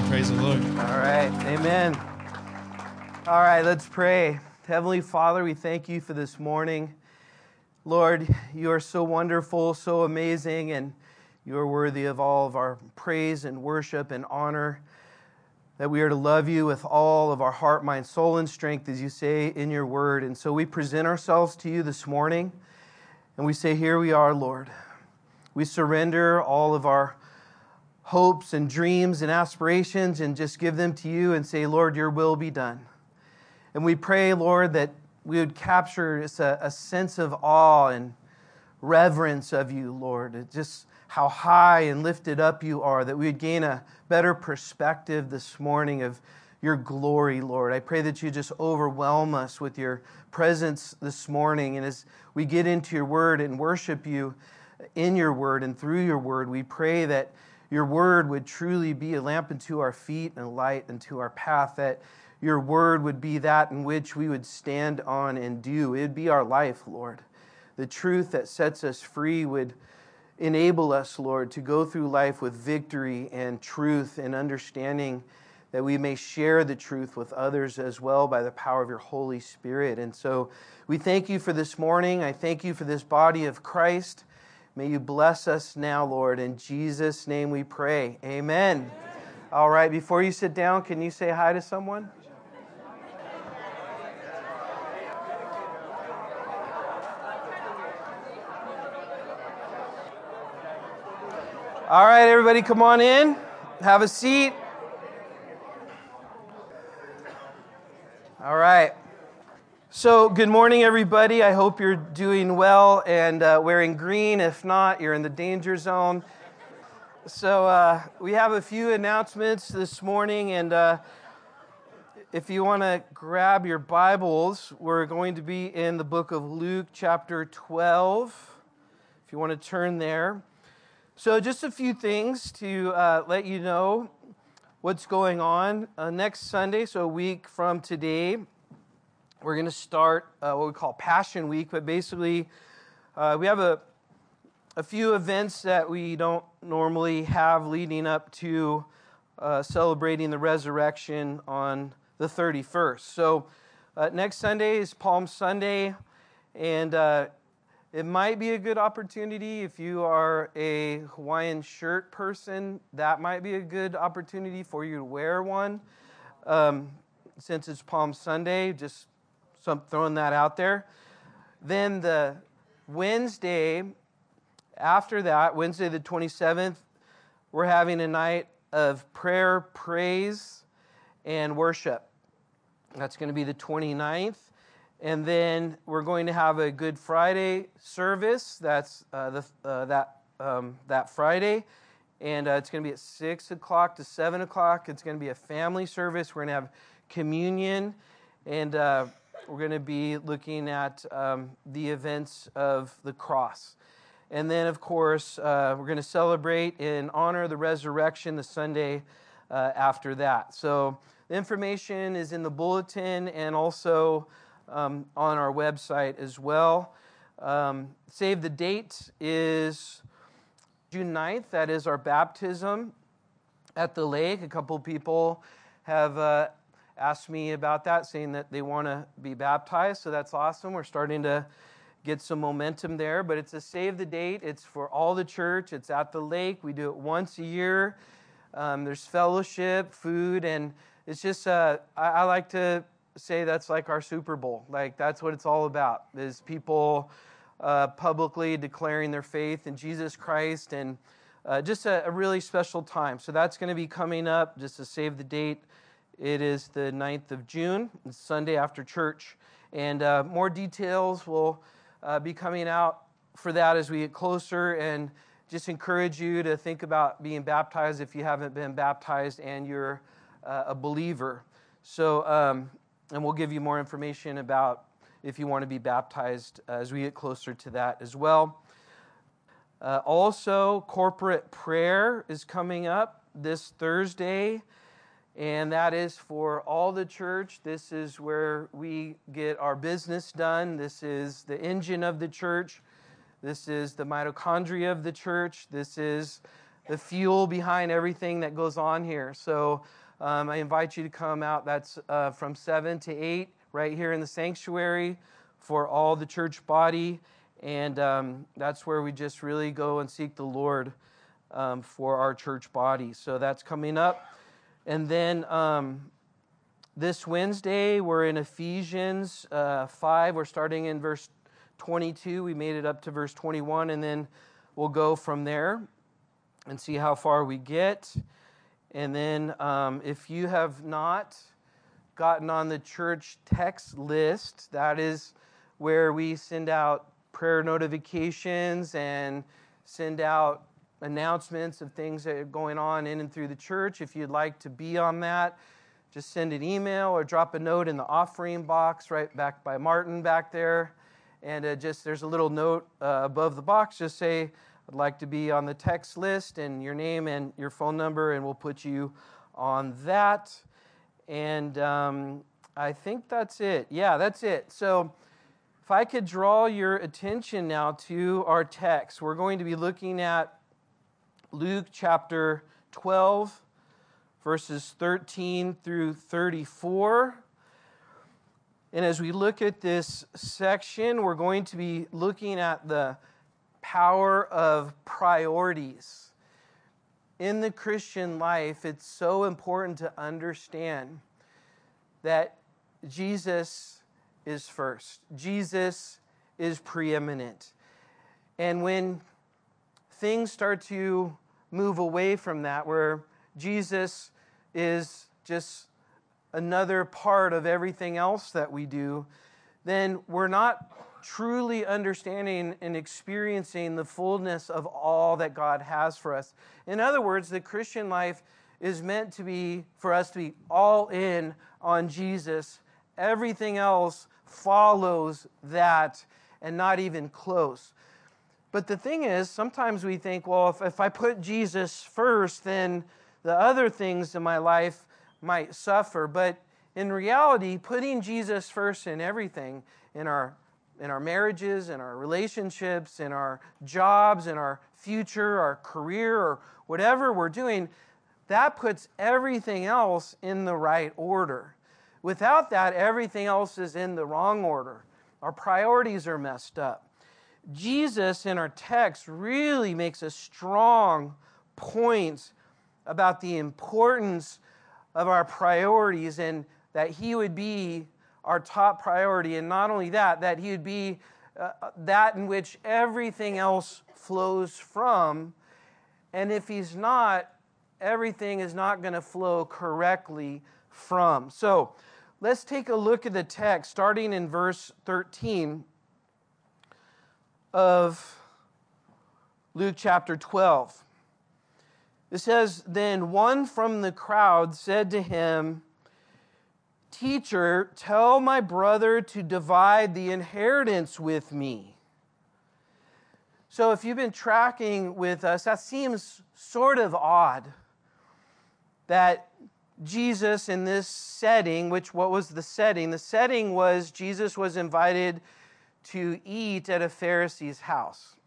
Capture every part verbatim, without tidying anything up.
Praise the Lord. All right, amen. All right, let's pray. Heavenly Father, we thank you for this morning. Lord, you are so wonderful, so amazing, and you are worthy of all of our praise and worship and honor, that we are to love you with all of our heart, mind, soul, and strength, as you say in your word. And so we present ourselves to you this morning, and we say, here we are, Lord. We surrender all of our hopes and dreams and aspirations and just give them to you and say, Lord, your will be done. And we pray, Lord, that we would capture just a, a sense of awe and reverence of you, Lord. It just how high and lifted up you are, that we would gain a better perspective this morning of your glory, Lord. I pray that you just overwhelm us with your presence this morning. And as we get into your word and worship you in your word and through your word, we pray that your word would truly be a lamp unto our feet and a light unto our path, that your word would be that in which we would stand on and do. It would be our life, Lord. The truth that sets us free would enable us, Lord, to go through life with victory and truth and understanding, that we may share the truth with others as well by the power of your Holy Spirit. And so we thank you for this morning. I thank you for this body of Christ. May you bless us now, Lord. In Jesus' name we pray. Amen. Amen. All right, before you sit down, can you say hi to someone? All right, everybody, come on in. Have a seat. All right. So, good morning, everybody. I hope you're doing well and uh, wearing green. If not, you're in the danger zone. So, uh, we have a few announcements this morning, and uh, if you want to grab your Bibles, we're going to be in the book of Luke, chapter twelve, if you want to turn there. So, just a few things to uh, let you know what's going on. Uh, next Sunday, so a week from today, we're going to start uh, what we call Passion Week, but basically uh, we have a, a few events that we don't normally have leading up to uh, celebrating the resurrection on the thirty-first. So uh, next Sunday is Palm Sunday, and uh, it might be a good opportunity if you are a Hawaiian shirt person. That might be a good opportunity for you to wear one. Um, since it's Palm Sunday, just some throwing that out there. Then the Wednesday after that, Wednesday the twenty-seventh, we're having a night of prayer, praise, and worship. That's going to be the twenty-ninth. And then we're going to have a Good Friday service. That's uh, the uh, that um, that Friday, and uh, it's going to be at six o'clock to seven o'clock. It's going to be a family service. We're going to have communion, and uh, we're going to be looking at um, the events of the cross. And then, of course, uh, we're going to celebrate in honor of the resurrection the Sunday uh, after that. So the information is in the bulletin and also um, on our website as well. Um, save the date is June ninth. That is our baptism at the lake. A couple people have uh, asked me about that, saying that they want to be baptized. So that's awesome. We're starting to get some momentum there, but it's a save the date. It's for all the church. It's at the lake. We do it once a year. Um, there's fellowship, food, and it's just, uh, I, I like to say that's like our Super Bowl. Like, that's what it's all about, is people uh, publicly declaring their faith in Jesus Christ, and uh, just a, a really special time. So that's going to be coming up, just to save the date. It is the ninth of June, it's Sunday after church, and uh, more details will Uh, be coming out for that as we get closer, and just encourage you to think about being baptized if you haven't been baptized and you're uh, a believer. So, um, and we'll give you more information about if you want to be baptized uh, as we get closer to that as well. Uh, also, corporate prayer is coming up this Thursday, and that is for all the church. This is where we get our business done. This is the engine of the church. This is the mitochondria of the church. This is the fuel behind everything that goes on here. So um, I invite you to come out. That's uh, from seven to eight right here in the sanctuary for all the church body. And um, that's where we just really go and seek the Lord um, for our church body. So that's coming up. And then um, this Wednesday, we're in Ephesians uh, five. We're starting in verse twenty-two. We made it up to verse twenty-one, and then we'll go from there and see how far we get. And then um, if you have not gotten on the church text list, that is where we send out prayer notifications and send out announcements of things that are going on in and through the church. If you'd like to be on that, just send an email or drop a note in the offering box right back by Martin back there. And uh, just there's a little note uh, above the box. Just say, I'd like to be on the text list and your name and your phone number, and we'll put you on that. And um, I think that's it. Yeah, that's it. So if I could draw your attention now to our text, we're going to be looking at Luke chapter twelve, verses thirteen through thirty-four. And as we look at this section, we're going to be looking at the power of priorities. In the Christian life, it's so important to understand that Jesus is first. Jesus is preeminent. And when things start to move away from that, where Jesus is just another part of everything else that we do, then we're not truly understanding and experiencing the fullness of all that God has for us. In other words, the Christian life is meant to be, for us to be all in on Jesus. Everything else follows that and not even close. But the thing is, sometimes we think, well, if, if I put Jesus first, then the other things in my life might suffer. But in reality, putting Jesus first in everything, in our in our marriages, in our relationships, in our jobs, in our future, our career, or whatever we're doing, that puts everything else in the right order. Without that, everything else is in the wrong order. Our priorities are messed up. Jesus in our text really makes a strong point about the importance of our priorities and that He would be our top priority. And not only that, that He would be uh, that in which everything else flows from. And if He's not, everything is not going to flow correctly from. So let's take a look at the text starting in verse thirteen of Luke chapter twelve. It says, "Then one from the crowd said to Him, 'Teacher, tell my brother to divide the inheritance with me.'" So if you've been tracking with us, that seems sort of odd that Jesus in this setting, which what was the setting? The setting was Jesus was invited to eat at a Pharisee's house.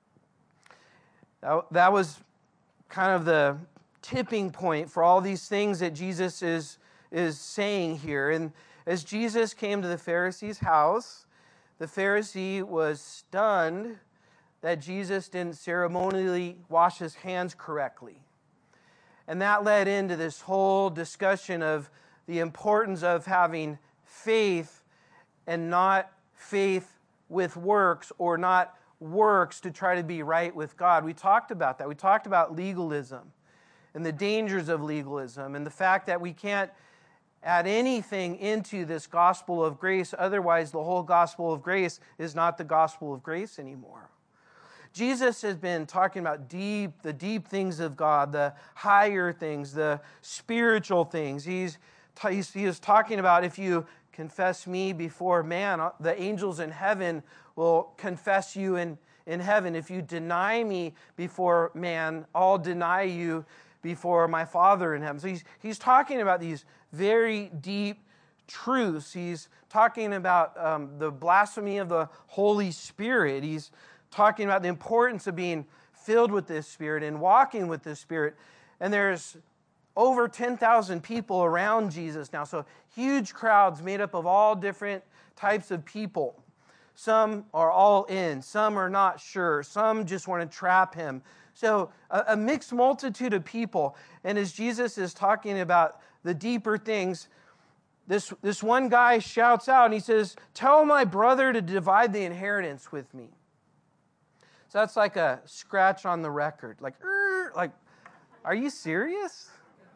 That, that was kind of the tipping point for all these things that Jesus is is saying here. And as Jesus came to the Pharisee's house, the Pharisee was stunned that Jesus didn't ceremonially wash his hands correctly. And that led into this whole discussion of the importance of having faith and not faith with works, or not works to try to be right with God. We talked about that. We talked about legalism and the dangers of legalism and the fact that we can't add anything into this gospel of grace. Otherwise, the whole gospel of grace is not the gospel of grace anymore. Jesus has been talking about deep, the deep things of God, the higher things, the spiritual things. He's, he's he is talking about, if you confess me before man, the angels in heaven will confess you in, in heaven. If you deny me before man, I'll deny you before my Father in heaven. So he's, he's talking about these very deep truths. He's talking about um, the blasphemy of the Holy Spirit. He's talking about the importance of being filled with this Spirit and walking with this Spirit. And there's over ten thousand people around Jesus now. So huge crowds made up of all different types of people. Some are all in. Some are not sure. Some just want to trap him. So a, a mixed multitude of people. And as Jesus is talking about the deeper things, this, this one guy shouts out and he says, "Tell my brother to divide the inheritance with me." So that's like a scratch on the record. Like, like, are you serious?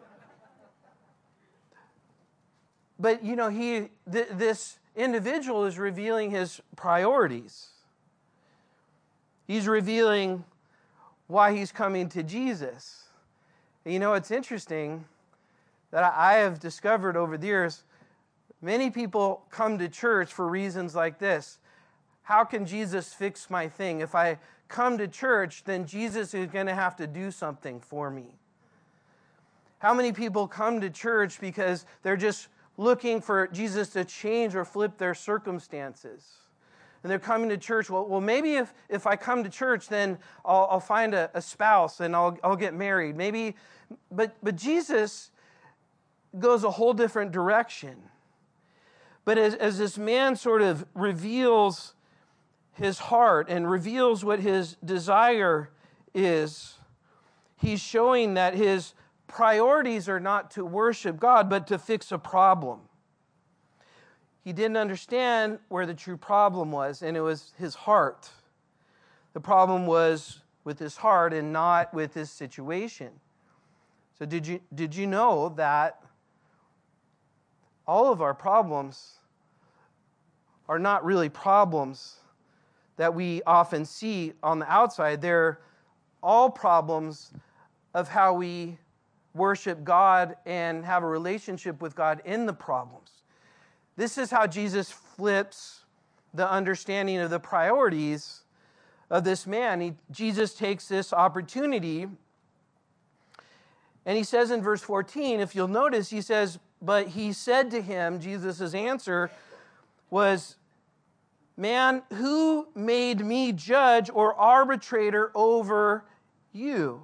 But, you know, he th- this individual is revealing his priorities. He's revealing why he's coming to Jesus. And you know, it's interesting that I have discovered over the years, many people come to church for reasons like this. How can Jesus fix my thing? If I come to church, then Jesus is going to have to do something for me. How many people come to church because they're just looking for Jesus to change or flip their circumstances? And they're coming to church, well, well maybe if, if I come to church, then I'll, I'll find a, a spouse and I'll, I'll get married. Maybe, but, but Jesus goes a whole different direction. But as, as this man sort of reveals his heart and reveals what his desire is, he's showing that his priorities are not to worship God, but to fix a problem. He didn't understand where the true problem was, and it was his heart. The problem was with his heart and not with his situation. So did you, did you know that all of our problems are not really problems that we often see on the outside? They're all problems of how we worship God and have a relationship with God in the problems. This is how Jesus flips the understanding of the priorities of this man. He, Jesus takes this opportunity and he says in verse fourteen, if you'll notice, he says, but he said to him, Jesus' answer was, "Man, who made me judge or arbitrator over you?"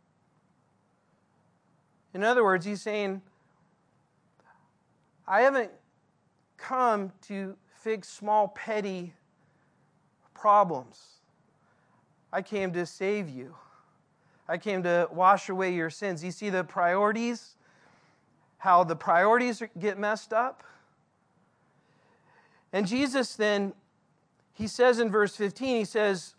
In other words, he's saying, I haven't come to fix small, petty problems. I came to save you. I came to wash away your sins. You see the priorities? How the priorities get messed up? And Jesus then, he says in verse fifteen, he says,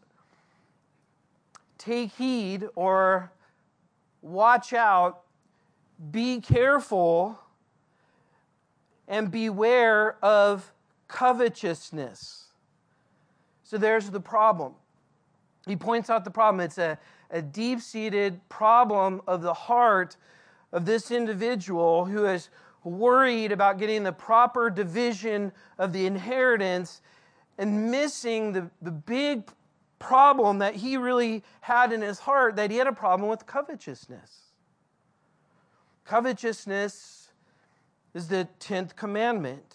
take heed or watch out, be careful, and beware of covetousness. So there's the problem. He points out the problem. It's a, a deep-seated problem of the heart of this individual who is worried about getting the proper division of the inheritance and missing the, the big problem that he really had in his heart, that he had a problem with covetousness. Covetousness is the tenth commandment.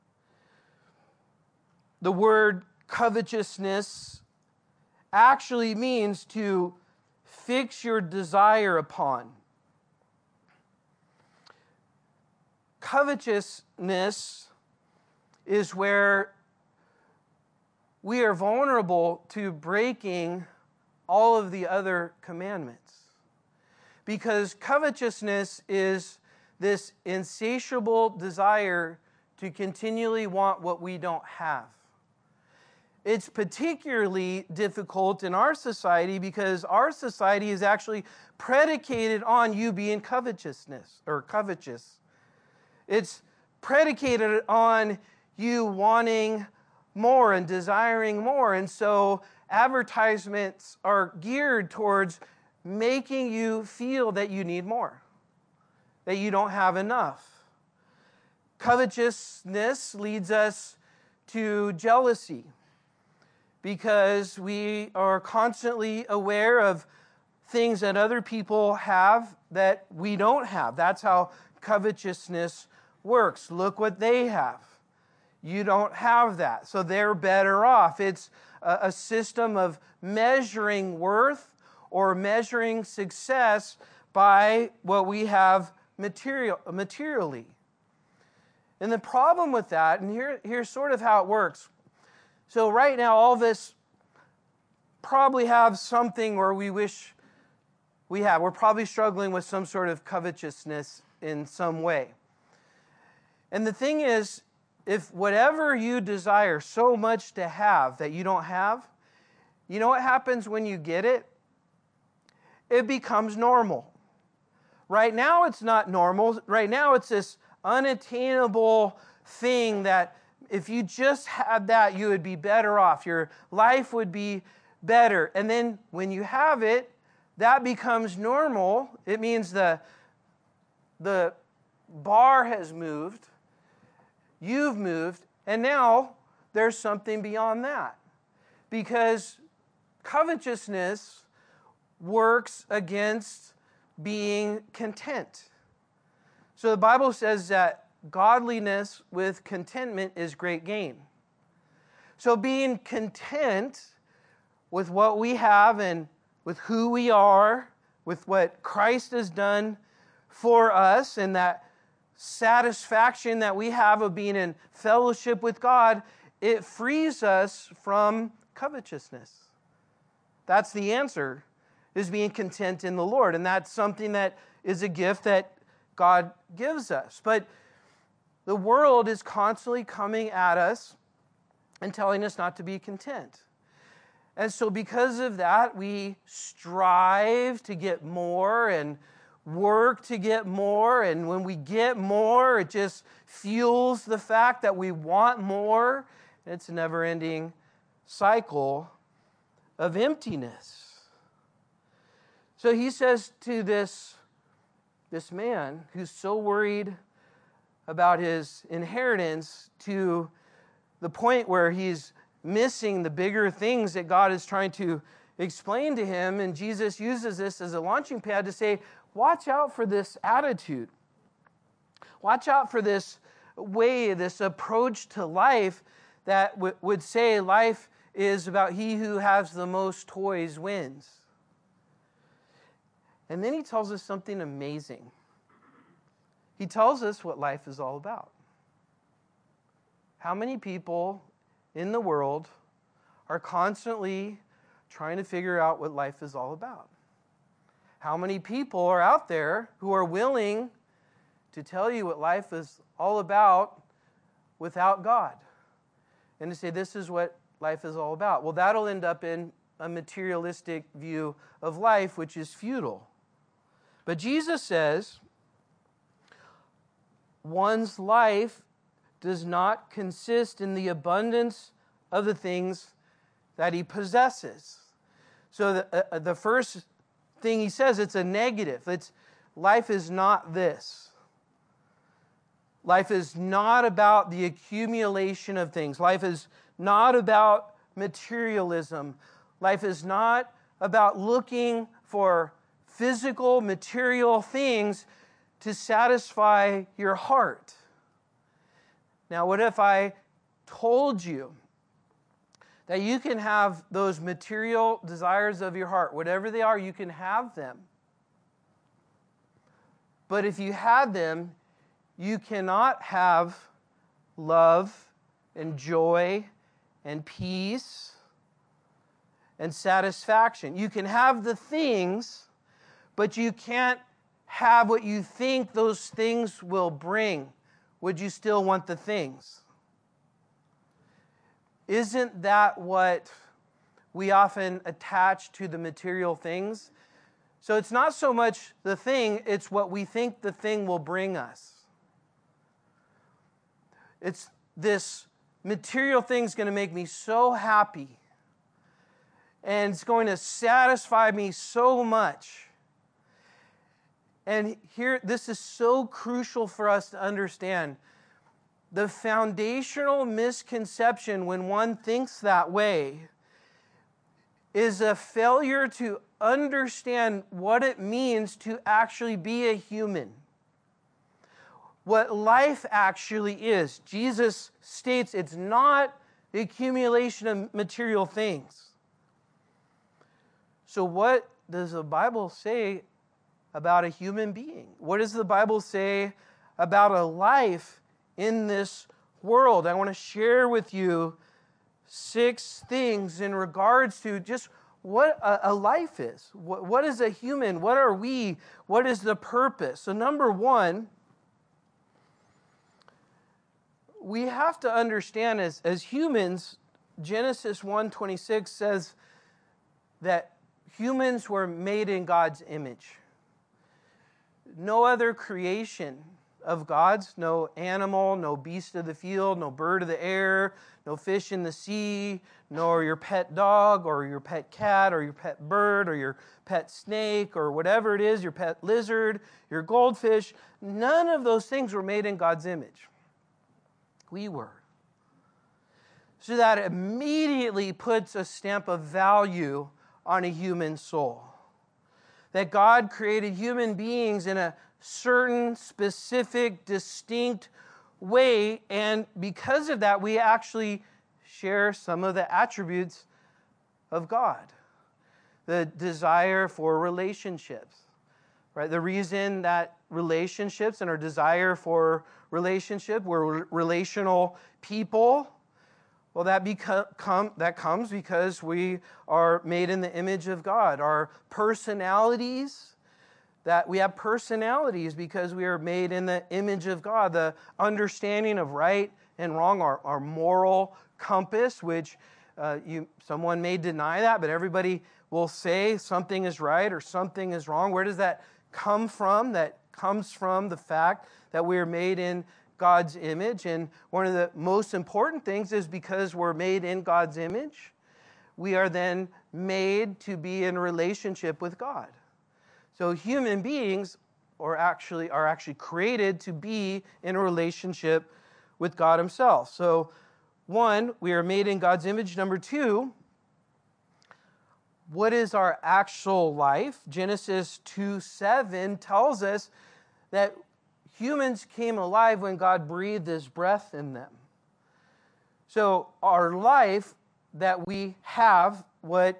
The word covetousness actually means to fix your desire upon. Covetousness is where we are vulnerable to breaking all of the other commandments. Because covetousness is this insatiable desire to continually want what we don't have. It's particularly difficult in our society because our society is actually predicated on you being covetousness or covetous. It's predicated on you wanting more and desiring more. And so advertisements are geared towards making you feel that you need more, that you don't have enough. Covetousness leads us to jealousy because we are constantly aware of things that other people have that we don't have. That's how covetousness works. Look what they have. You don't have that, so they're better off. It's a, a system of measuring worth or measuring success by what we have material, materially. And the problem with that, and here, here's sort of how it works. So right now, all of us probably have something where we wish we have. We're probably struggling with some sort of covetousness in some way. And the thing is, if whatever you desire so much to have that you don't have, you know what happens when you get it? It becomes normal. Right now it's not normal. Right now it's this unattainable thing that if you just had that, you would be better off. Your life would be better. And then when you have it, that becomes normal. It means the, the bar has moved. You've moved. And now there's something beyond that. Because covetousness works against being content. So the Bible says that godliness with contentment is great gain. So being content with what we have and with who we are, with what Christ has done for us, and that satisfaction that we have of being in fellowship with God, it frees us from covetousness. That's the answer, is being content in the Lord. And that's something that is a gift that God gives us. But the world is constantly coming at us and telling us not to be content. And so because of that, we strive to get more and work to get more. And when we get more, it just fuels the fact that we want more. And it's a never-ending cycle of emptiness. So he says to this, this man who's so worried about his inheritance to the point where he's missing the bigger things that God is trying to explain to him. And Jesus uses this as a launching pad to say, watch out for this attitude. Watch out for this way, this approach to life that w- would say life is about he who has the most toys wins. And then he tells us something amazing. He tells us what life is all about. How many people in the world are constantly trying to figure out what life is all about? How many people are out there who are willing to tell you what life is all about without God? And to say, this is what life is all about. Well, that'll end up in a materialistic view of life, which is futile. But Jesus says, one's life does not consist in the abundance of the things that he possesses. So the, uh, the first thing he says, it's a negative. It's, life is not this. Life is not about the accumulation of things. Life is not about materialism. Life is not about looking for physical, material things to satisfy your heart. Now, what if I told you that you can have those material desires of your heart, whatever they are, you can have them. But if you had them, you cannot have love and joy and peace and satisfaction. You can have the things, but you can't have what you think those things will bring. Would you still want the things? Isn't that what we often attach to the material things? So it's not so much the thing, it's what we think the thing will bring us. It's this material thing's going to make me so happy, and it's going to satisfy me so much. And here, this is so crucial for us to understand. The foundational misconception when one thinks that way is a failure to understand what it means to actually be a human. What life actually is. Jesus states it's not the accumulation of material things. So what does the Bible say about a human being? What does the Bible say about a life in this world? I want to share with you six things in regards to just what a, a life is. What, what is a human? What are we? What is the purpose? So number one, we have to understand as, as humans, Genesis one twenty-six says that humans were made in God's image. No other creation of God's, no animal, no beast of the field, no bird of the air, no fish in the sea, nor your pet dog or your pet cat or your pet bird or your pet snake or whatever it is, your pet lizard, your goldfish. None of those things were made in God's image. We were. So that immediately puts a stamp of value on a human soul. That God created human beings in a certain, specific, distinct way, and because of that, we actually share some of the attributes of God. The desire for relationships, right? The reason that relationships and our desire for relationship, we're relational people, well, that become, that comes because we are made in the image of God. Our personalities, that we have personalities because we are made in the image of God. The understanding of right and wrong, our, our moral compass, which uh, you someone may deny that, but everybody will say something is right or something is wrong. Where does that come from? That comes from the fact that we are made in God's image. And one of the most important things is because we're made in God's image, we are then made to be in relationship with God. So human beings are actually, are actually created to be in a relationship with God himself. So one, we are made in God's image. Number two, what is our actual life? Genesis two seven tells us that humans came alive when God breathed his breath in them. So our life that we have, what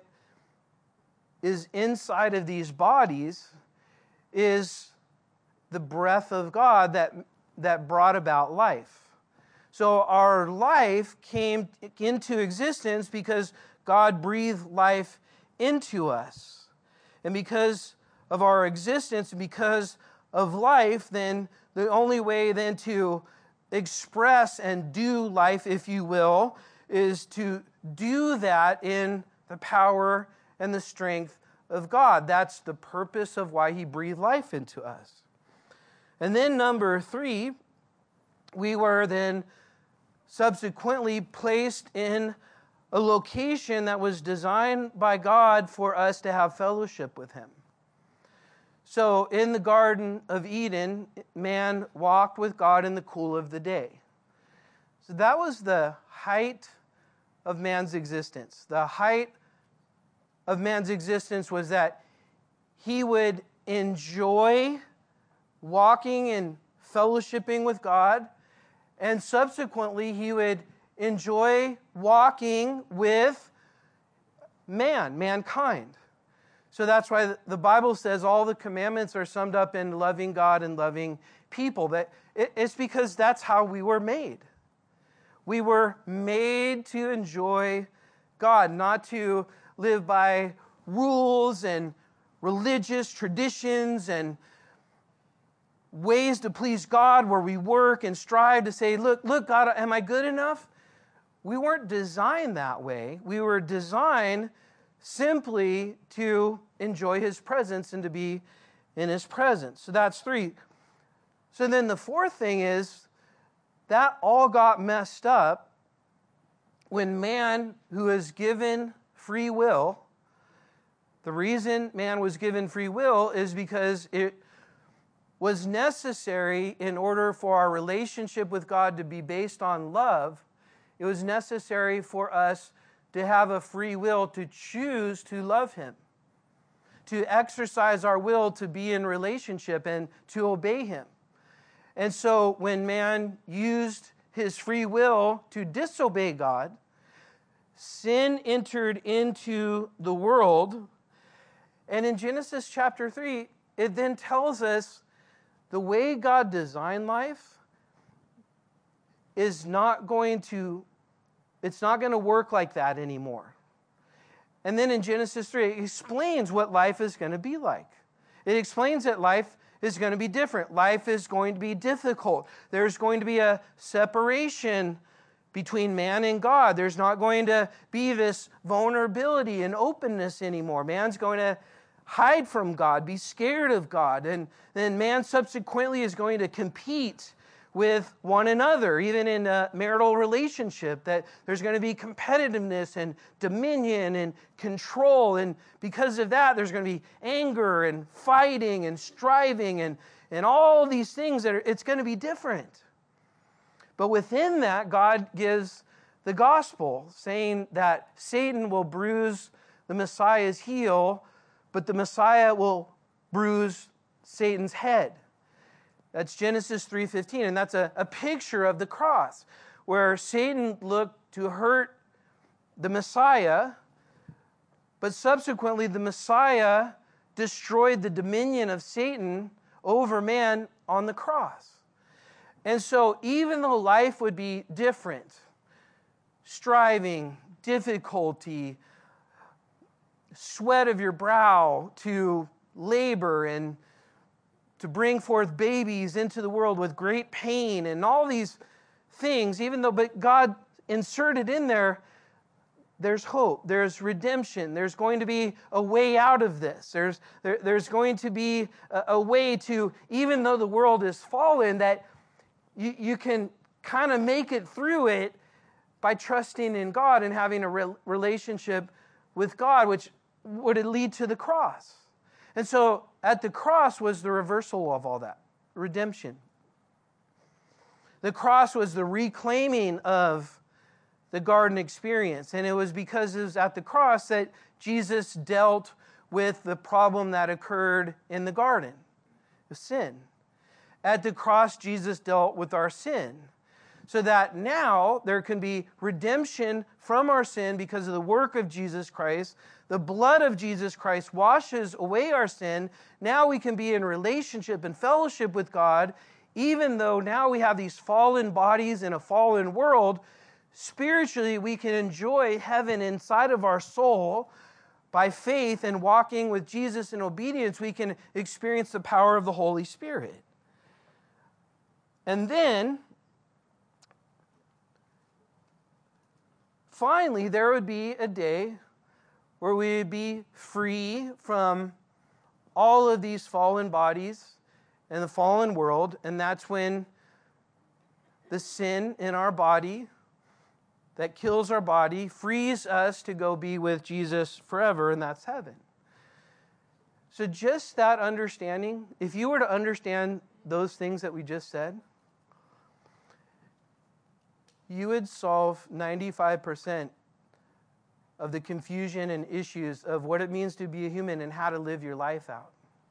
is inside of these bodies, is the breath of God that, that brought about life. So our life came into existence because God breathed life into us. And because of our existence, and because of life, then the only way then to express and do life, if you will, is to do that in the power and the strength of God. That's the purpose of why he breathed life into us. And then number three, we were then subsequently placed in a location that was designed by God for us to have fellowship with him. So in the Garden of Eden, man walked with God in the cool of the day. So that was the height of man's existence. The height of man's existence was that he would enjoy walking and fellowshipping with God, and subsequently he would enjoy walking with man, mankind. So that's why the Bible says all the commandments are summed up in loving God and loving people. That it's because that's how we were made. We were made to enjoy God, not to live by rules and religious traditions and ways to please God where we work and strive to say, look, look, God, am I good enough? We weren't designed that way. We were designed simply to enjoy his presence and to be in his presence. So that's three. So then the fourth thing is that all got messed up when man, who is given free will, the reason man was given free will is because it was necessary in order for our relationship with God to be based on love. It was necessary for us to have a free will to choose to love him, to exercise our will to be in relationship and to obey him. And so when man used his free will to disobey God, sin entered into the world, And in Genesis chapter three, it then tells us the way God designed life is not going to, it's not going to work like that anymore. And then in Genesis three, it explains what life is going to be like. It explains that life is going to be different. Life is going to be difficult. There's going to be a separation between man and God. There's not going to be this vulnerability and openness anymore. Man's going to hide from God, be scared of God, and then man subsequently is going to compete with one another, even in a marital relationship, that there's going to be competitiveness and dominion and control, and because of that, there's going to be anger and fighting and striving and, and all these things that are, it's going to be different. But within that, God gives the gospel, saying that Satan will bruise the Messiah's heel, but the Messiah will bruise Satan's head. That's Genesis three fifteen, and that's a, a picture of the cross, where Satan looked to hurt the Messiah, but subsequently the Messiah destroyed the dominion of Satan over man on the cross. And so even though life would be different, striving, difficulty, sweat of your brow to labor and to bring forth babies into the world with great pain and all these things, even though, but God inserted in there, there's hope, there's redemption, there's going to be a way out of this. There's, there, there's going to be a, a way to, even though the world is fallen, that you, you can kind of make it through it by trusting in God and having a re- relationship with God, which would lead to the cross. And so at the cross was the reversal of all that, redemption. The cross was the reclaiming of the garden experience. And it was because it was at the cross that Jesus dealt with the problem that occurred in the garden, the sin. At the cross, Jesus dealt with our sin, so that now there can be redemption from our sin because of the work of Jesus Christ. The blood of Jesus Christ washes away our sin. Now we can be in relationship and fellowship with God, even though now we have these fallen bodies in a fallen world. Spiritually, we can enjoy heaven inside of our soul. By faith and walking with Jesus in obedience, we can experience the power of the Holy Spirit. And then, finally, there would be a day where we would be free from all of these fallen bodies and the fallen world, and that's when the sin in our body that kills our body frees us to go be with Jesus forever, and that's heaven. So just that understanding, if you were to understand those things that we just said, you would solve ninety-five percent of the confusion and issues of what it means to be a human and how to live your life out.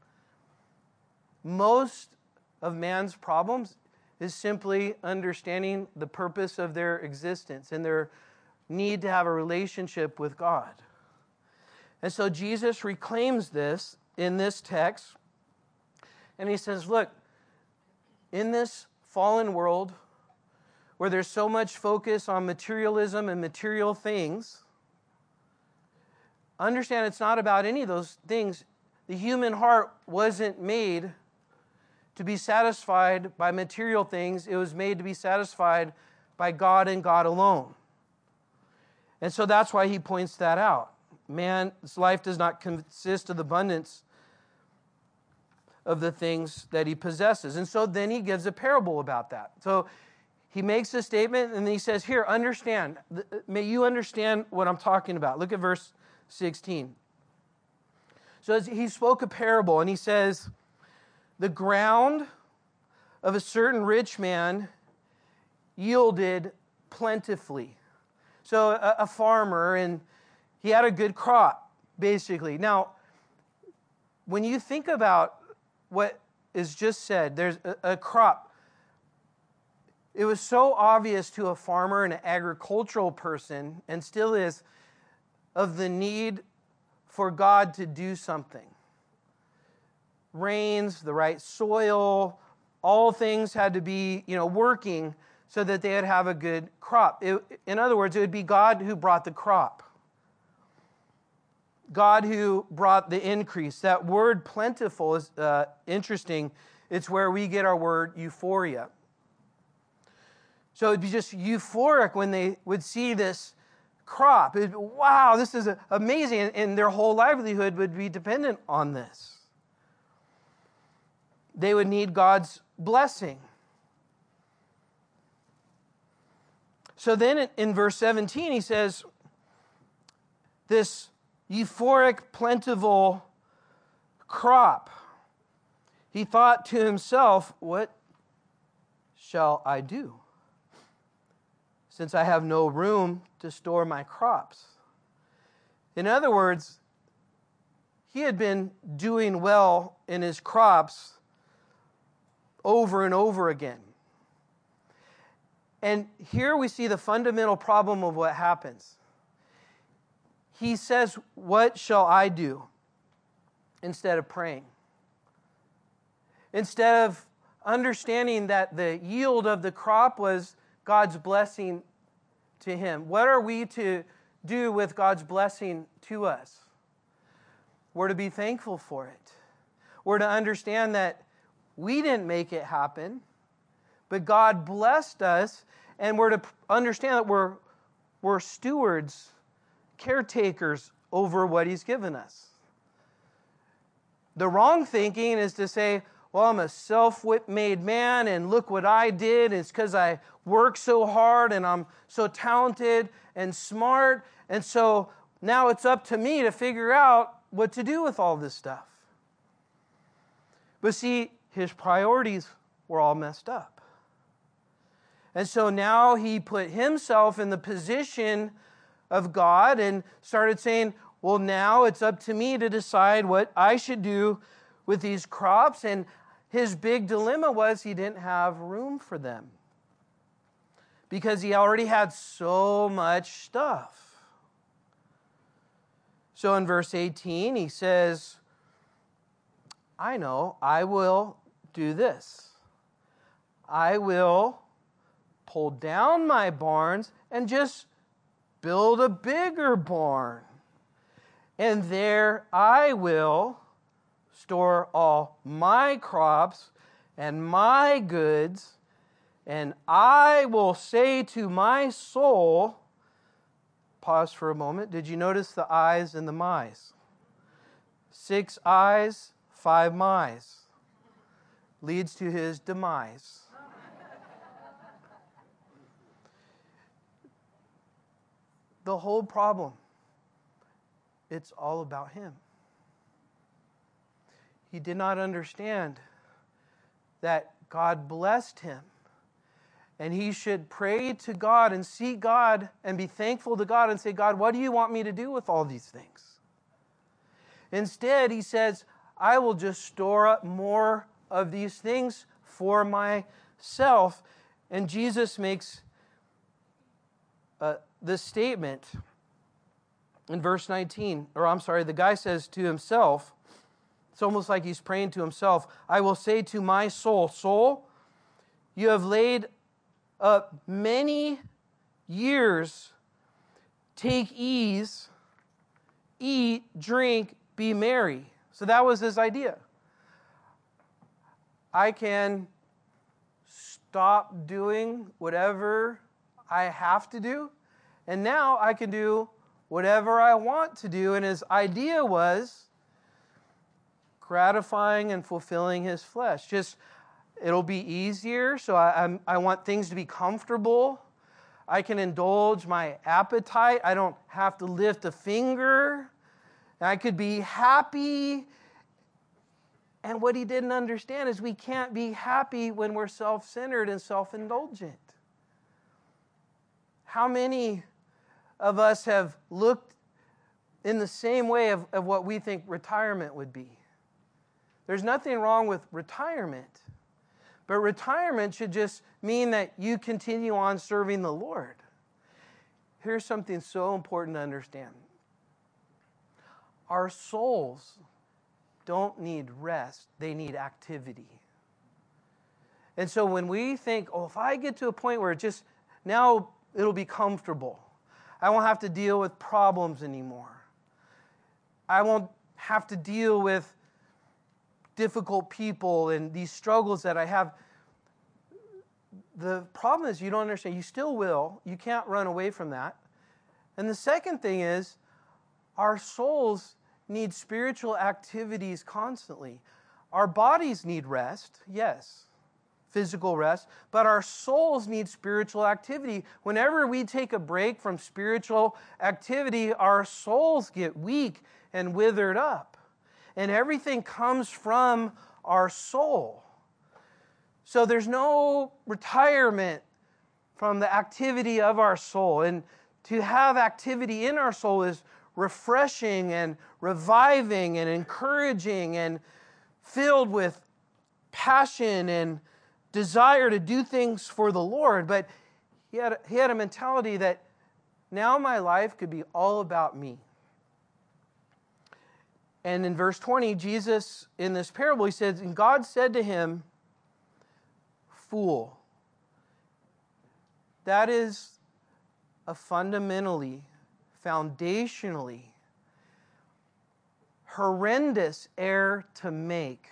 Most of man's problems is simply understanding the purpose of their existence and their need to have a relationship with God. And so Jesus reclaims this in this text, and he says, look, in this fallen world where there's so much focus on materialism and material things, understand it's not about any of those things. The human heart wasn't made to be satisfied by material things. It was made to be satisfied by God and God alone. And so that's why he points that out. Man's life does not consist of the abundance of the things that he possesses. And so then he gives a parable about that. So he makes a statement and then he says, here, understand. May you understand what I'm talking about. Look at verse sixteen. So he spoke a parable and he says, the ground of a certain rich man yielded plentifully. So a, a farmer, and he had a good crop, basically. Now, when you think about what is just said, there's a, a crop. It was so obvious to a farmer and an agricultural person, and still is, of the need for God to do something. Rains, the right soil, all things had to be, you know, working so that they would have a good crop. It, in other words, it would be God who brought the crop. God who brought the increase. That word plentiful is uh, interesting. It's where we get our word euphoria. So it'd be just euphoric when they would see this crop. It'd be, wow, this is amazing. And their whole livelihood would be dependent on this. They would need God's blessing. So then in verse seventeen, he says, this euphoric, plentiful crop. He thought to himself, what shall I do, since I have no room to store my crops? In other words, he had been doing well in his crops over and over again. And here we see the fundamental problem of what happens. He says, what shall I do? Instead of praying. Instead of understanding that the yield of the crop was God's blessing to him. What are we to do with God's blessing to us? We're to be thankful for it. We're to understand that we didn't make it happen, but God blessed us, and we're to understand that we're, we're stewards, caretakers over what he's given us. The wrong thinking is to say, well, I'm a self-made man, and look what I did. It's because I worked so hard, and I'm so talented and smart, and so now it's up to me to figure out what to do with all this stuff. But see, his priorities were all messed up. And so now he put himself in the position of God and started saying, well, now it's up to me to decide what I should do with these crops. And his big dilemma was he didn't have room for them because he already had so much stuff. So in verse eighteen, he says, I know, I will do this. I will pull down my barns and just build a bigger barn. And there I will store all my crops and my goods, and I will say to my soul, pause for a moment, did you notice the I's and the my's? Six I's, five my's. Leads to his demise. The whole problem, it's all about him. He did not understand that God blessed him, and he should pray to God and seek God and be thankful to God and say, God, what do you want me to do with all these things? Instead, he says, I will just store up more of these things for myself. And Jesus makes uh, this statement in verse nineteen, or I'm sorry, the guy says to himself, it's almost like he's praying to himself, I will say to my soul, soul, you have laid up many years, take ease, eat, drink, be merry. So that was his idea. I can stop doing whatever I have to do, and now I can do whatever I want to do. And his idea was gratifying and fulfilling his flesh. Just, it'll be easier, so I, I'm, I want things to be comfortable. I can indulge my appetite. I don't have to lift a finger. I could be happy. And what he didn't understand is we can't be happy when we're self-centered and self-indulgent. How many of us have looked in the same way of, of what we think retirement would be? There's nothing wrong with retirement, but retirement should just mean that you continue on serving the Lord. Here's something so important to understand. Our souls don't need rest, they need activity. And so when we think, oh, if I get to a point where it just, now it'll be comfortable, I won't have to deal with problems anymore, I won't have to deal with difficult people and these struggles that I have. The problem is you don't understand. You still will. You can't run away from that. And the second thing is our souls need spiritual activities constantly. Our bodies need rest, yes, physical rest, but our souls need spiritual activity. Whenever we take a break from spiritual activity, our souls get weak and withered up. And everything comes from our soul. So there's no retirement from the activity of our soul. And to have activity in our soul is refreshing and reviving and encouraging and filled with passion and desire to do things for the Lord. But he had, he had a mentality that now my life could be all about me. And in verse twenty, Jesus, in this parable, he says, and God said to him, fool. That is a fundamentally, foundationally, horrendous error to make,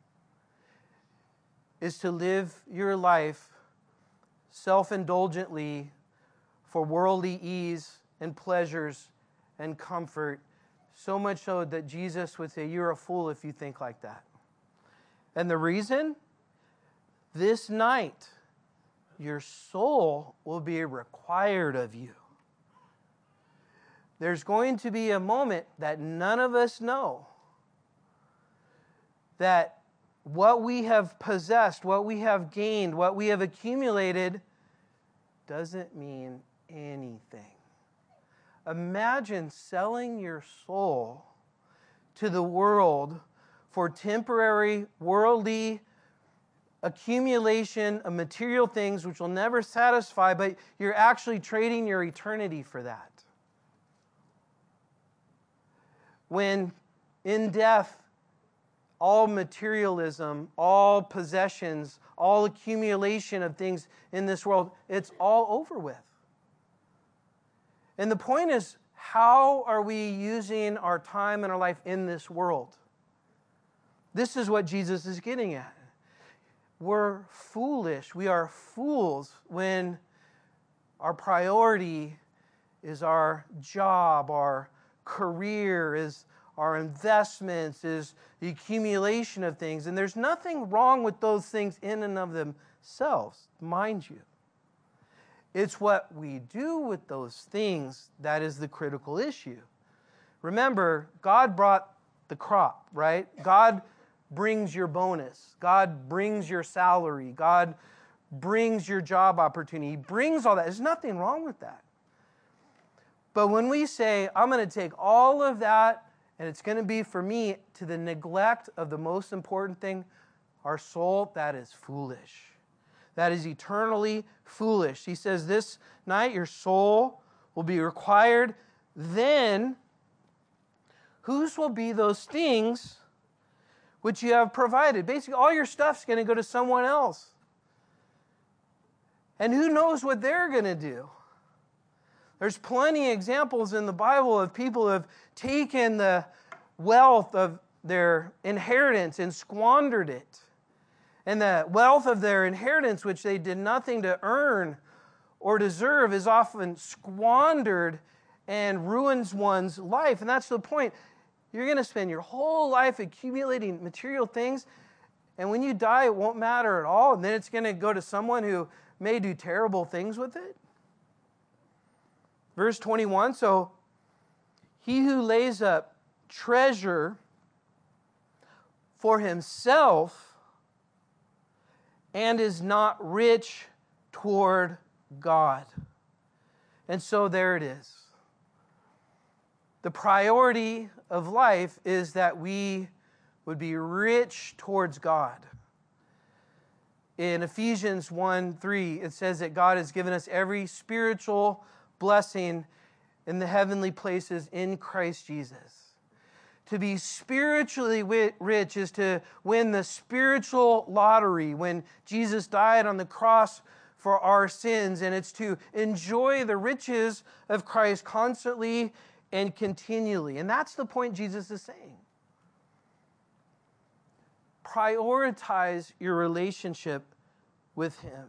is to live your life self-indulgently for worldly ease and pleasures and comfort, so much so that Jesus would say, you're a fool if you think like that. And the reason? This night, your soul will be required of you. There's going to be a moment that none of us know that what we have possessed, what we have gained, what we have accumulated doesn't mean anything. Imagine selling your soul to the world for temporary, worldly accumulation of material things which will never satisfy, but you're actually trading your eternity for that. When in death, all materialism, all possessions, all accumulation of things in this world, it's all over with. And the point is, how are we using our time and our life in this world? This is what Jesus is getting at. We're foolish. We are fools when our priority is our job, our career, is our investments, is the accumulation of things. And there's nothing wrong with those things in and of themselves, mind you. It's what we do with those things that is the critical issue. Remember, God brought the crop, right? God brings your bonus. God brings your salary. God brings your job opportunity. He brings all that. There's nothing wrong with that. But when we say, I'm going to take all of that and it's going to be for me to the neglect of the most important thing, our soul, that is foolish. That is eternally foolish. He says, this night your soul will be required. Then, whose will be those things which you have provided? Basically, all your stuff's going to go to someone else. And who knows what they're going to do? There's plenty of examples in the Bible of people who have taken the wealth of their inheritance and squandered it. And the wealth of their inheritance, which they did nothing to earn or deserve, is often squandered and ruins one's life. And that's the point. You're going to spend your whole life accumulating material things, and when you die, it won't matter at all. And then it's going to go to someone who may do terrible things with it. Verse twenty-one, so he who lays up treasure for himself and is not rich toward God. And so there it is. The priority of life is that we would be rich towards God. In Ephesians one three, it says that God has given us every spiritual blessing in the heavenly places in Christ Jesus. To be spiritually rich is to win the spiritual lottery when Jesus died on the cross for our sins, and it's to enjoy the riches of Christ constantly and continually. And that's the point Jesus is saying. Prioritize your relationship with Him.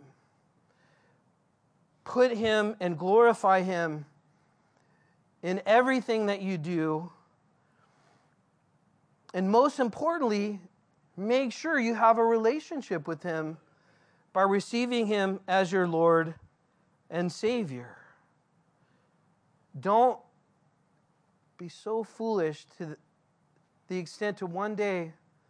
Put Him and glorify Him in everything that you do. And most importantly, make sure you have a relationship with Him by receiving Him as your Lord and Savior. Don't be so foolish to the extent to one day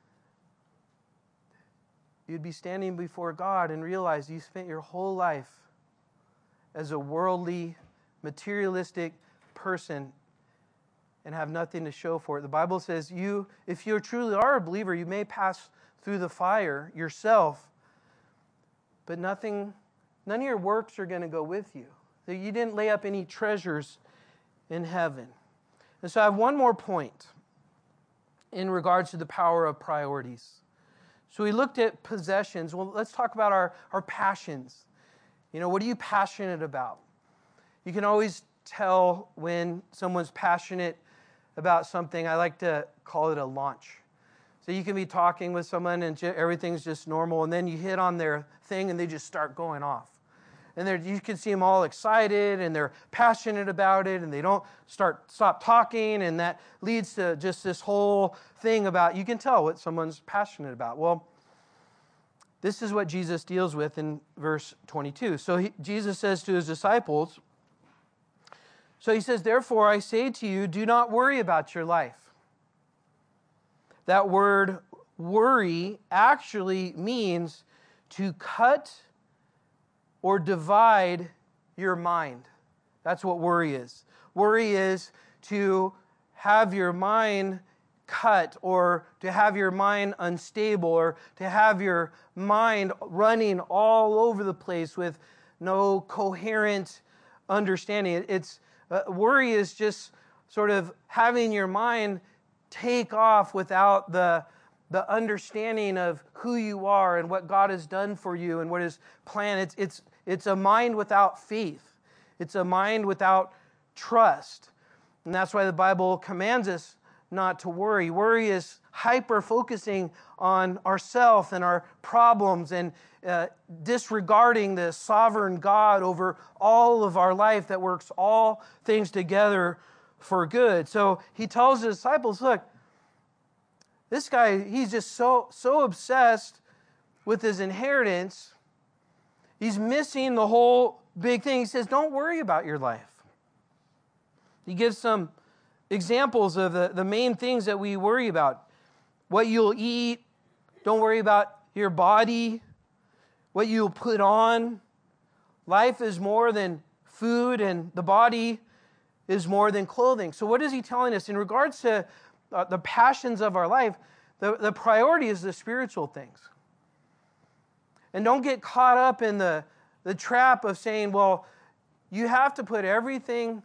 you'd be standing before God and realize you spent your whole life as a worldly, materialistic person and have nothing to show for it. The Bible says you, if you truly are a believer, you may pass through the fire yourself, but nothing, none of your works are going to go with you. That you didn't lay up any treasures in heaven. And so I have one more point in regards to the power of priorities. So we looked at possessions. Well, let's talk about our, our passions. You know, what are you passionate about? You can always tell when someone's passionate about something. I like to call it a launch. So you can be talking with someone and everything's just normal, and then you hit on their thing and they just start going off. And you can see them all excited and they're passionate about it, and they don't start stop talking, and that leads to just this whole thing about, you can tell what someone's passionate about. Well, this is what Jesus deals with in verse twenty-two. So he, Jesus says to His disciples, so He says, therefore I say to you, do not worry about your life. That word worry actually means to cut or divide your mind. That's what worry is. Worry is to have your mind cut, or to have your mind unstable, or to have your mind running all over the place with no coherent understanding. It's uh, worry is just sort of having your mind take off without the the understanding of who you are and what God has done for you and what His plan. It's it's it's a mind without faith. It's a mind without trust. And that's why the Bible commands us not to worry. Worry is hyper-focusing on ourselves and our problems, and uh, disregarding the sovereign God over all of our life that works all things together for good. So He tells His disciples, look, this guy, he's just so, so obsessed with his inheritance, he's missing the whole big thing. He says, don't worry about your life. He gives some examples of the, the main things that we worry about. What you'll eat, don't worry about your body, what you'll put on. Life is more than food, and the body is more than clothing. So what is He telling us? In regards to uh, the passions of our life, the, the priority is the spiritual things. And don't get caught up in the, the trap of saying, well, you have to put everything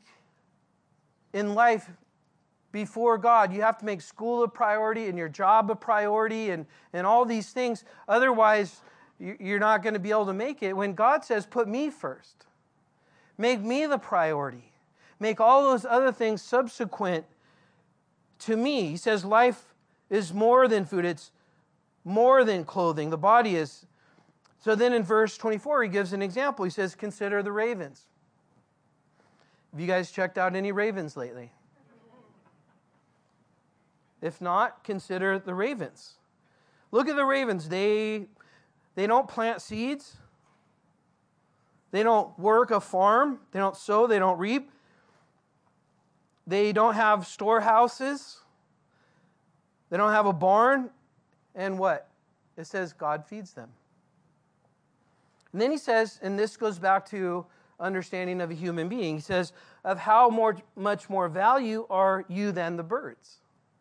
in life before God. You have to make school a priority and your job a priority and, and all these things. Otherwise, you're not going to be able to make it. When God says, put me first. Make me the priority. Make all those other things subsequent to me. He says life is more than food. It's more than clothing. The body is. So then in verse twenty-four, He gives an example. He says, consider the ravens. Have you guys checked out any ravens lately? If not, consider the ravens. Look at the ravens. They, they don't plant seeds. They don't work a farm. They don't sow. They don't reap. They don't have storehouses. They don't have a barn. And what? It says God feeds them. And then He says, and this goes back to understanding of a human being. He says, of how more, much more value are you than the birds?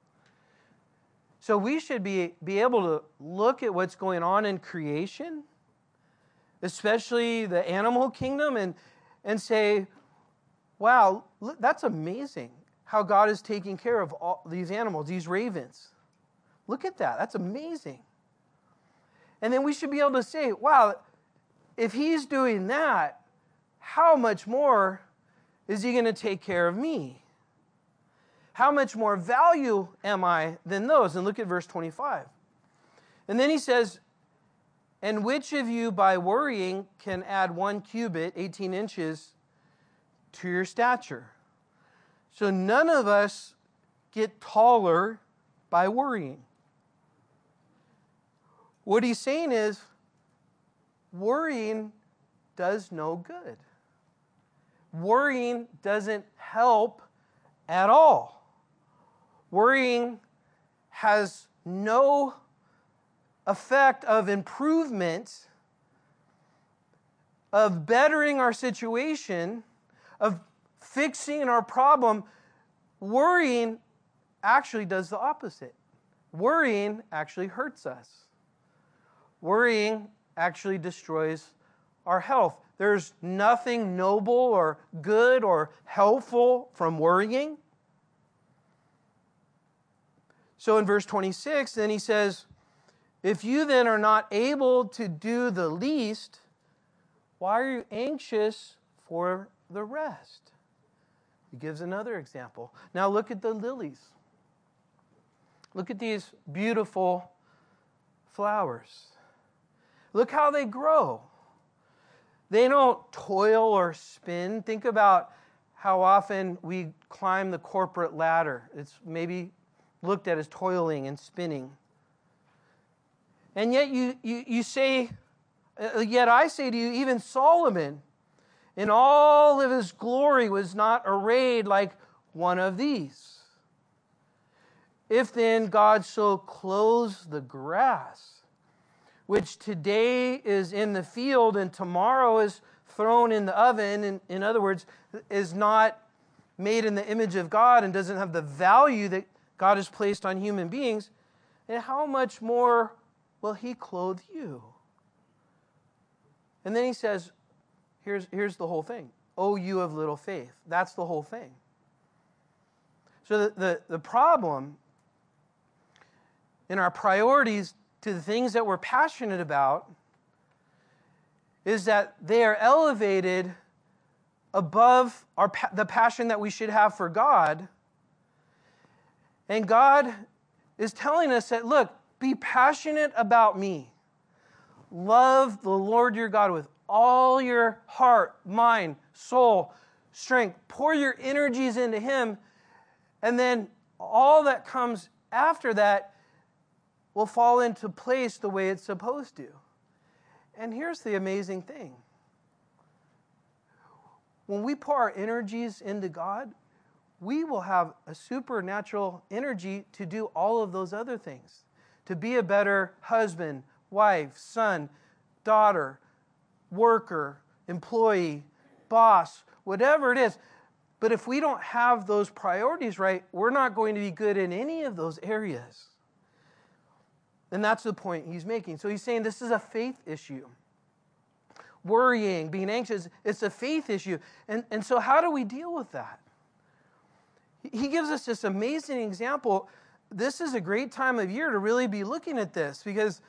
So we should be, be able to look at what's going on in creation, especially the animal kingdom, and, and say, wow, look, that's amazing. how God is taking care of all these animals, these ravens. Look at that. That's amazing. And then we should be able to say, wow, if he's doing that, how much more is he going to take care of me? How much more value am I than those? And look at verse twenty-five. And then he says, and which of you by worrying can add one cubit, eighteen inches, to your stature? So none of us get taller by worrying. What he's saying is, worrying does no good. Worrying doesn't help at all. Worrying has no effect of improvement, of bettering our situation, of fixing our problem. Worrying actually does the opposite. Worrying actually hurts us. Worrying actually destroys our health. There's nothing noble or good or helpful from worrying. So in verse twenty-six, then he says, if you then are not able to do the least, why are you anxious for the rest? He gives another example. Now look at the lilies. Look at these beautiful flowers. Look how they grow. They don't toil or spin. Think about how often we climb the corporate ladder. It's maybe looked at as toiling and spinning. And yet you, you, you say, yet I say to you, even Solomon, in all of his glory, was not arrayed like one of these. If then God so clothes the grass, which today is in the field and tomorrow is thrown in the oven, in, in other words, is not made in the image of God and doesn't have the value that God has placed on human beings, and how much more will he clothe you? And then he says, here's, here's the whole thing. Oh, you of little faith. That's the whole thing. So the, the, the problem in our priorities to the things that we're passionate about is that they are elevated above our, the passion that we should have for God. And God is telling us that, look, be passionate about me. Love the Lord your God with all your heart, mind, soul, strength. Pour your energies into him. And then all that comes after that will fall into place the way it's supposed to. And here's the amazing thing. When we pour our energies into God, we will have a supernatural energy to do all of those other things. To be a better husband, wife, son, daughter, worker, employee, boss, whatever it is. But if we don't have those priorities right, we're not going to be good in any of those areas. And that's the point he's making. So he's saying this is a faith issue. Worrying, being anxious, it's a faith issue. And, and so how do we deal with that? He gives us this amazing example. This is a great time of year to really be looking at this, because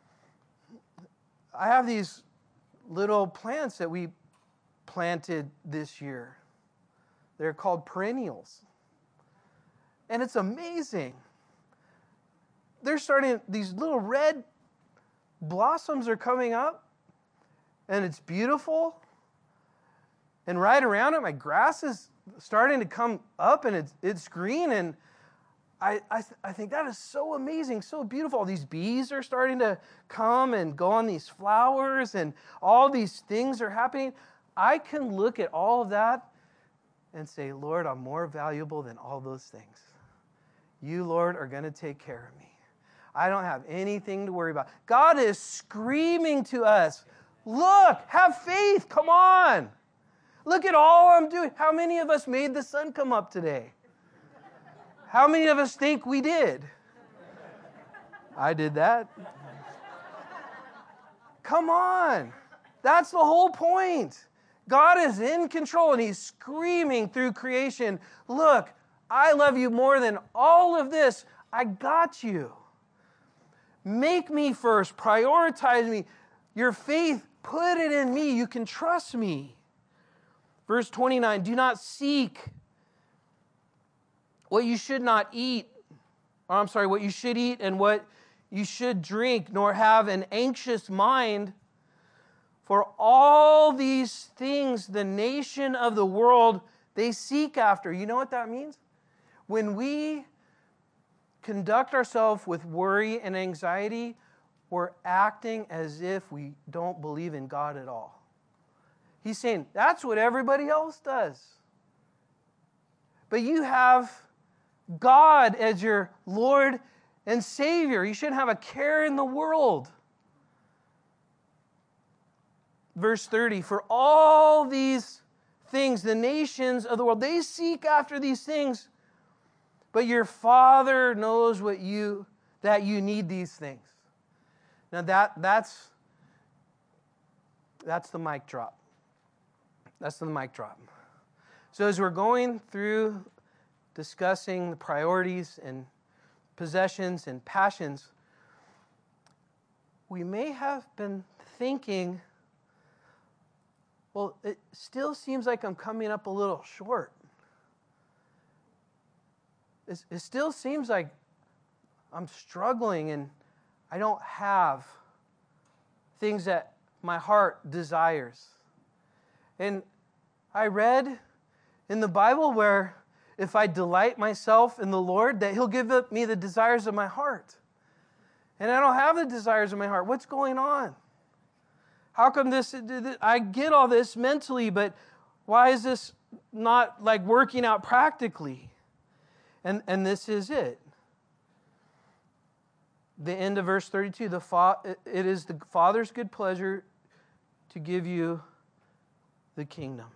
I have these little plants that we planted this year. They're called perennials. And it's amazing. They're starting, these little red blossoms are coming up, and it's beautiful. And right around it, my grass is starting to come up, and it's it's green, and I I, th- I think that is so amazing, so beautiful. All these bees are starting to come and go on these flowers, and all these things are happening. I can look at all of that and say, Lord, I'm more valuable than all those things. You, Lord, are going to take care of me. I don't have anything to worry about. God is screaming to us, look, have faith, come on. Look at all I'm doing. How many of us made the sun come up today? How many of us think we did? I did that. Come on. That's the whole point. God is in control, and he's screaming through creation, look, I love you more than all of this. I got you. Make me first. Prioritize me. Your faith, put it in me. You can trust me. Verse twenty-nine, do not seek what you should not eat. Or I'm sorry, what you should eat and what you should drink, nor have an anxious mind. For all these things the nation of the world, they seek after. You know what that means? When we conduct ourselves with worry and anxiety, we're acting as if we don't believe in God at all. He's saying, that's what everybody else does. But you have God as your Lord and Savior. You shouldn't have a care in the world. Verse thirty, for all these things, the nations of the world, they seek after these things, but your Father knows what you that you need these things. Now that that's that's the mic drop. That's the mic drop. So as we're going through discussing the priorities and possessions and passions, we may have been thinking, well, it still seems like I'm coming up a little short. It, it still seems like I'm struggling and I don't have things that my heart desires. And I read in the Bible where if I delight myself in the Lord, that He'll give me the desires of my heart. And I don't have the desires of my heart. What's going on? How come this, I get all this mentally, but why is this not like working out practically? And, and this is it. The end of verse thirty-two, the fa- it is the Father's good pleasure to give you the kingdom.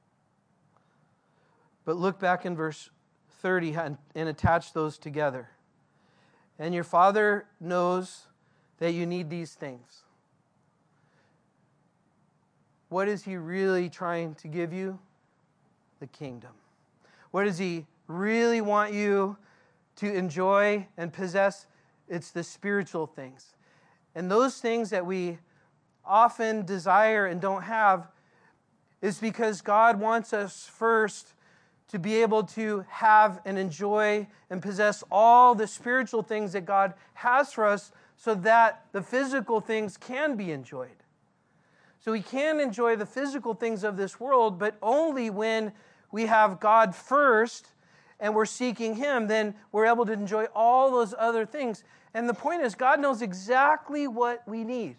But look back in verse thirty and, and attach those together. And your Father knows that you need these things. What is He really trying to give you? The kingdom. What does He really want you to enjoy and possess? It's the spiritual things. And those things that we often desire and don't have is because God wants us first to be able to have and enjoy and possess all the spiritual things that God has for us so that the physical things can be enjoyed. So we can enjoy the physical things of this world, but only when we have God first and we're seeking Him, then we're able to enjoy all those other things. And the point is, God knows exactly what we need.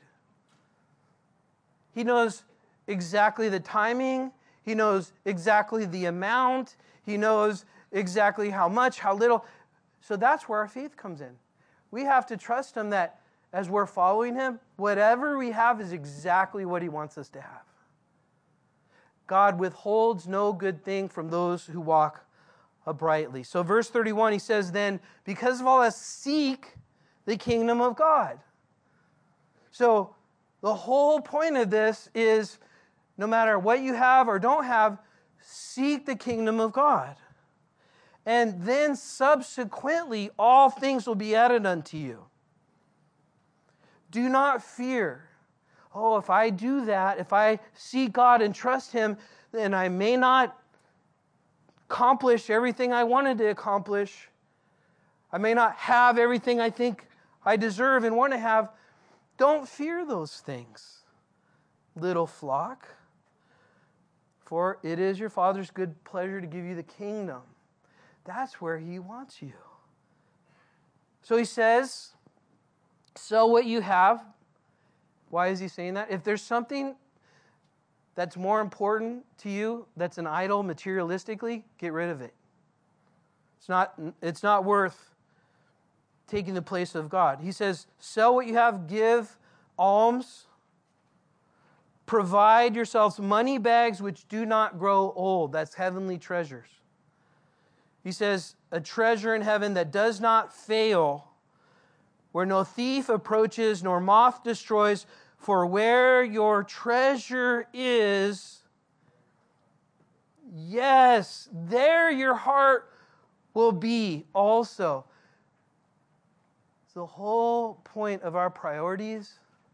He knows exactly the timing. He knows exactly the amount. He knows exactly how much, how little. So that's where our faith comes in. We have to trust Him that as we're following Him, whatever we have is exactly what He wants us to have. God withholds no good thing from those who walk uprightly. So verse thirty-one, he says, then, because of all this, seek the kingdom of God. So the whole point of this is, no matter what you have or don't have, seek the kingdom of God. And then subsequently, all things will be added unto you. Do not fear. Oh, if I do that, if I seek God and trust Him, then I may not accomplish everything I wanted to accomplish. I may not have everything I think I deserve and want to have. Don't fear those things, little flock. For it is your Father's good pleasure to give you the kingdom. That's where He wants you. So He says, sell what you have. Why is He saying that? If there's something that's more important to you, that's an idol materialistically, get rid of it. It's not, it's not worth taking the place of God. He says, sell what you have, give alms, provide yourselves money bags which do not grow old. That's heavenly treasures. He says, a treasure in heaven that does not fail, where no thief approaches nor moth destroys, for where your treasure is, yes, there your heart will be also. So the whole point of our priorities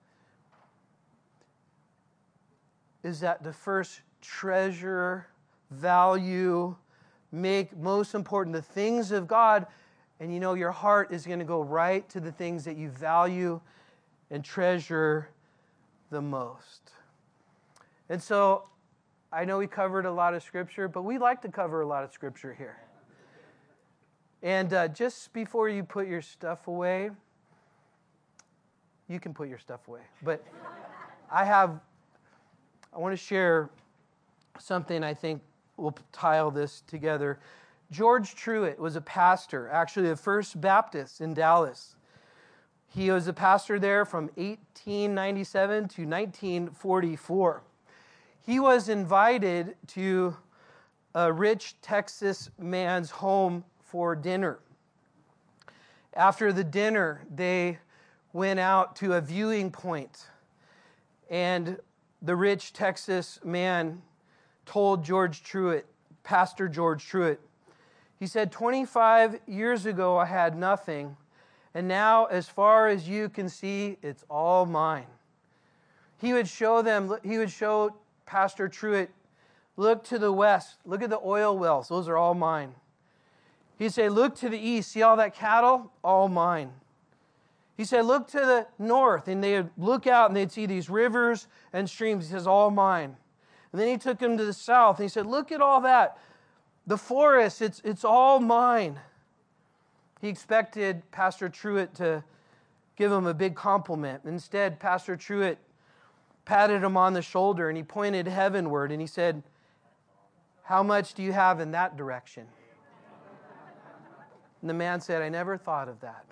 is that to first treasure, value, make most important the things of God, and you know your heart is going to go right to the things that you value and treasure the most. And so I know we covered a lot of Scripture, but we like to cover a lot of Scripture here. And uh, just before you put your stuff away, you can put your stuff away. But I have, I want to share something I think will tie all this together. George Truett was a pastor, actually the First Baptist in Dallas. He was a pastor there from eighteen ninety-seven to nineteen forty-four. He was invited to a rich Texas man's home for dinner. After the dinner, they went out to a viewing point, and the rich Texas man told George Truett, Pastor George Truett, he said, twenty-five years ago I had nothing, and now as far as you can see, it's all mine. He would show them, he would show Pastor Truett, look to the west, look at the oil wells, those are all mine. He'd say, look to the east, see all that cattle? All mine. He said, look to the north, and they'd look out and they'd see these rivers and streams. He says, all mine. And then he took him to the south, and he said, look at all that. The forest, it's, it's all mine. He expected Pastor Truett to give him a big compliment. Instead, Pastor Truett patted him on the shoulder, and he pointed heavenward, and he said, how much do you have in that direction? And the man said, I never thought of that.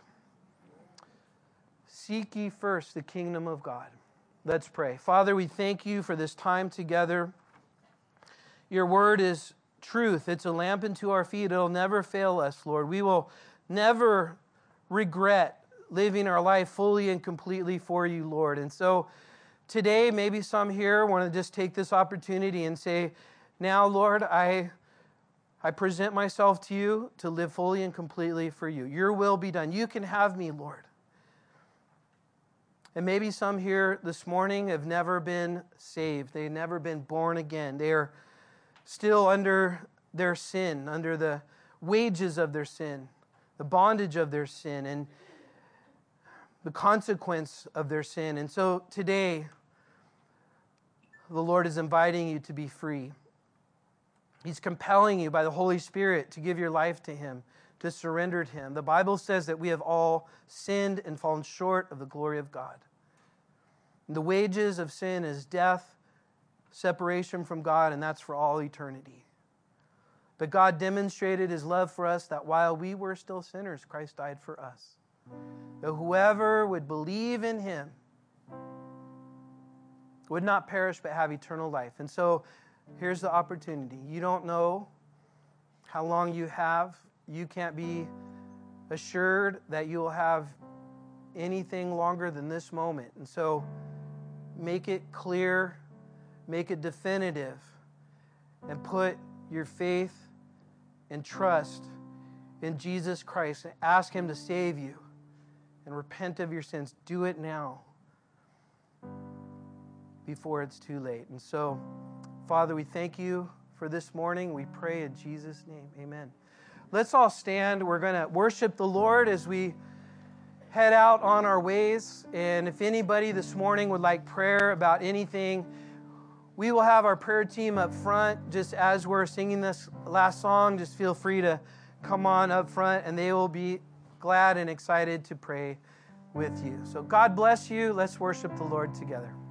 Seek ye first the kingdom of God. Let's pray. Father, we thank you for this time together. Your word is truth. It's a lamp unto our feet. It'll never fail us, Lord. We will never regret living our life fully and completely for you, Lord. And so today, maybe some here want to just take this opportunity and say, now, Lord, I... I present myself to you to live fully and completely for you. Your will be done. You can have me, Lord. And maybe some here this morning have never been saved. They've never been born again. They are still under their sin, under the wages of their sin, the bondage of their sin, and the consequence of their sin. And so today, the Lord is inviting you to be free. He's compelling you by the Holy Spirit to give your life to Him, to surrender to Him. The Bible says that we have all sinned and fallen short of the glory of God. And the wages of sin is death, separation from God, and that's for all eternity. But God demonstrated His love for us that while we were still sinners, Christ died for us. That whoever would believe in Him would not perish but have eternal life. And so here's the opportunity. You don't know how long you have. You can't be assured that you will have anything longer than this moment. And so make it clear, make it definitive, and put your faith and trust in Jesus Christ. And ask Him to save you and repent of your sins. Do it now before it's too late. And so, Father, we thank you for this morning. We pray in Jesus' name. Amen. Let's all stand. We're going to worship the Lord as we head out on our ways. And if anybody this morning would like prayer about anything, we will have our prayer team up front. Just as we're singing this last song, just feel free to come on up front, and they will be glad and excited to pray with you. So God bless you. Let's worship the Lord together.